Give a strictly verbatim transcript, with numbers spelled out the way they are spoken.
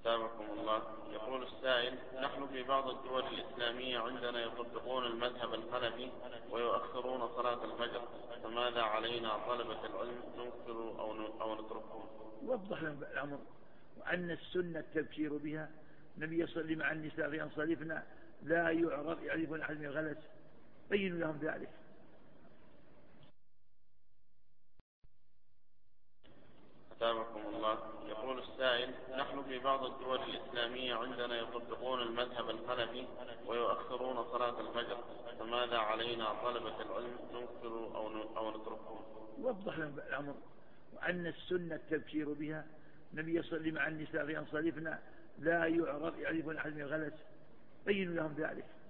أثابكم الله. يقول السائل: نحن في بعض الدول الإسلامية عندنا يطبقون المذهب الحنفي ويؤخرون صلاة الفجر، فماذا علينا طلبة العلم، ننكر أو أو نتركهم؟ وضح لهم الأمر، وأن السنة التبشير بها. النبي يصلي مع النساء في أنصارفنا لا يعرف يعرفون أحد من الغلس، بينوا لهم ذلك. أثابكم الله. يقول السائل: نحن في بعض الدول الإسلامية عندنا يطبقون المذهب الحنفي ويؤخرون صلاة الفجر، فماذا علينا طلبة العلم، ننكر أو أو نتركهم؟ وضح لهم الأمر، وأن السنة التبشير بها. النبي يصلي مع النساء في أنصارفنا لا يعرف يعرفون أحد من الغلس، بينوا لهم ذلك.